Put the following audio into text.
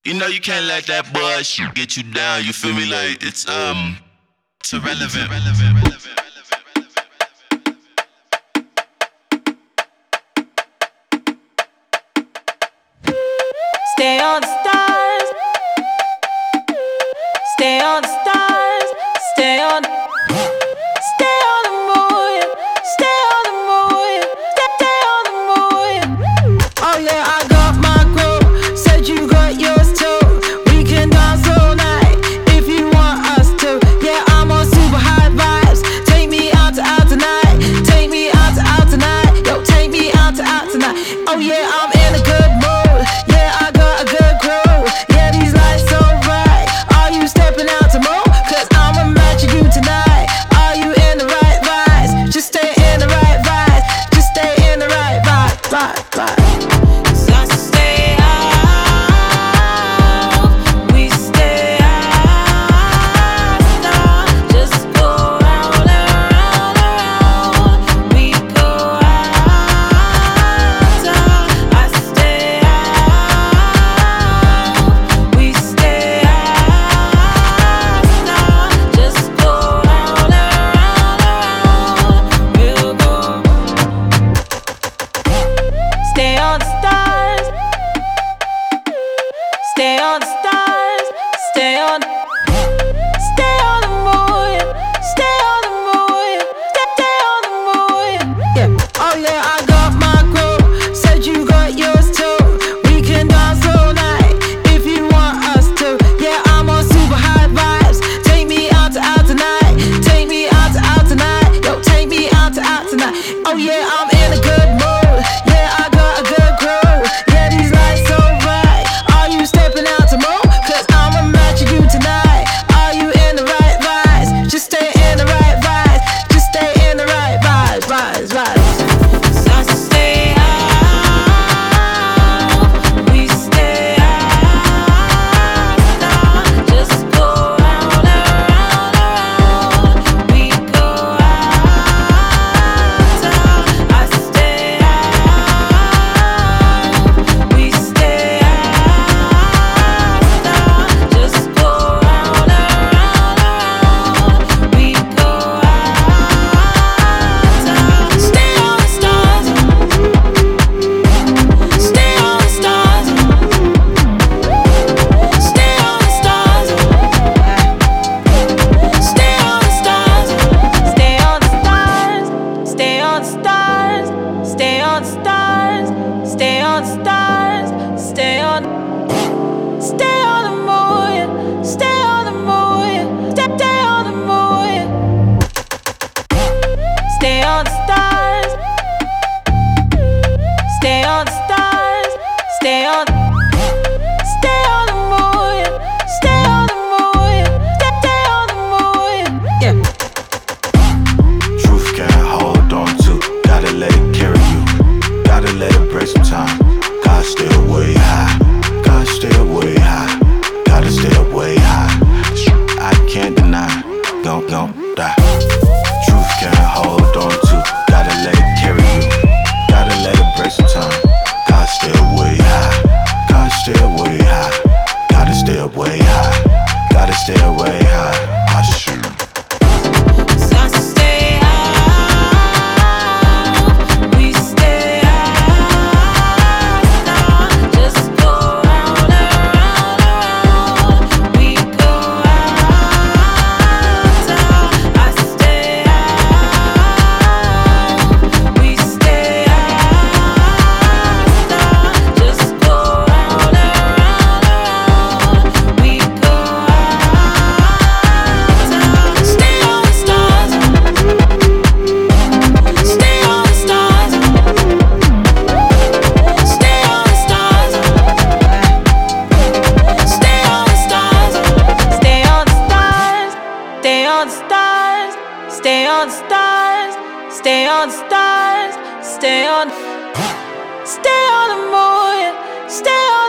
You know you can't let that bullshit get you down. You feel me? Like it's irrelevant. Stay on the stars. Stay on the stars. Stay on. Stay on the moon. Stay on the moon. Stay on the moon. Oh yeah, I got my crew. Said you got yours too. We can dance all night if you want us to. Yeah, I'm on super high vibes. Take me out tonight. Take me out tonight. Yo, take me out tonight. Oh yeah, I'm in a good mood. Yeah, I got a good crew. Yeah, these lights so bright. Are you stepping out to move? Cause I'ma match you tonight. Are you in the right vibes? Just stay in the right vibes. Just stay in the right vibe. So I stay out. We stay out. Just go round and round and round. We go out. I stay out. We stay out. Just go round and round and round. We'll go. Stay on the stars. Stay on the stars. Stay on. Stay on the moon. Stay on the moon. Stay on the moon. Yeah. Oh yeah, I got my crew. Said you got yours too. We can dance all night if you want us to. Yeah, I'm on super high vibes. Take me out tonight. Take me out tonight. Yo, take me out tonight. Oh yeah, I'm in a good mood. Yeah, I got a good crew. Yeah, these lights so bright. Are you stepping out to move? Cause I'ma match you tonight. Are you in the right vibes? Just stay in the right vibes. Just stay in the right vibes. So I stay out. We stay out. Just go round and round and round. We go out. I stay out. We stay out. Just go round and round and round. We go out. Stay on the stars. Stay on the stars. Stay on the stars. Stay on the stars. Stay on the stars. Stay on the stars. Stay on the stars. Stay on the stars. Stay on. Stay on the moon. Stay on the moon. Stay on the moon. Stay on the stars. Stay on the stars. Stay on. Stay on the moon. Stay on the moon. Stay on the moon. Yeah. Truth can't hold on to. Gotta let it carry you. Gotta let it break some time. Gotta stay way high. Gotta stay way high. Gotta stay way high. I can't deny. Gon' die. Truth can't hold on to. Gotta let it carry you. Gotta let it break some time. Gotta stay way high. Gotta stay way high. Gotta stay way high. Gotta stay way high. I shoot. So I stay out. We stay out. Just go round and round and round. We go out. I stay out. We stay out. Just go round and round and round. We go out. Stay on the stars. Stay on the stars. Stay on the stars. Stay on the stars. Stay on the stars. Stay on the stars. Stay on the stars. Stay on the stars. Stay on. Stay on the moon. Stay on.